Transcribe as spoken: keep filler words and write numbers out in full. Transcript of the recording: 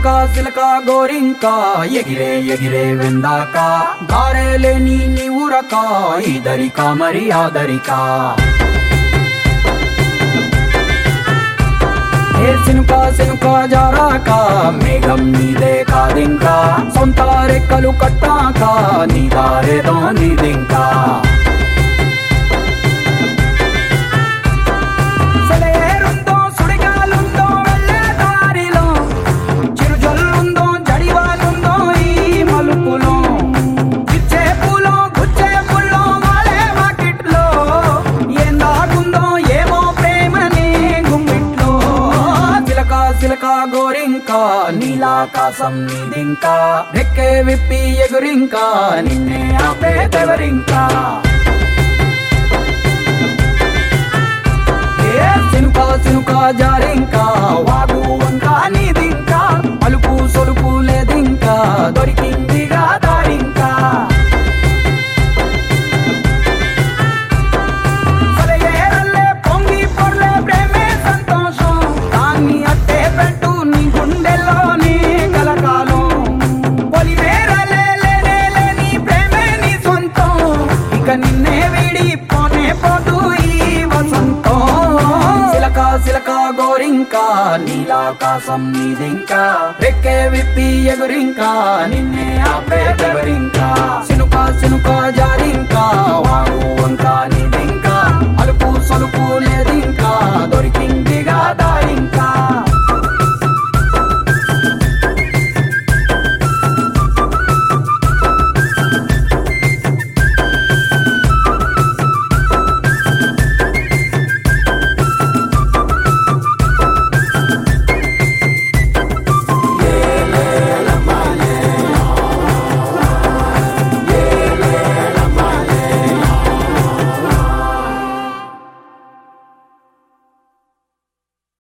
సిలక సిలక గోరింక ఎగిరే ఎగిరే వెందాక దారేలేని నీ ఊరక ఇదరిక మరి ఆదరిక ఏ సినుక సినుక జారాక మేఘం నీదే కాదింకా సొంత రెక్కలు కట్టాక నీ దారేదో నీదింకా సిలక గోరింక నీలాకాశం నీదింకా రెక్కే విప్పి ఎగురింకా నిన్నే ఆపేదెవరింకా ఏ సినుక సినుక జారింకా వాగు వంక నీదింకా అలుపు సొలుపు లేదింకా దొరికిందిగా దారింకా నిన్నే వీడి పోనే పోతూ ఈ వసంతం సిలక సిలక గోరింక నీలాకాశం నీదింకా రెక్కే విప్పి ఎగురింకా నిన్నే ఆపేదెవరింకా సినుక సినుక జారింకా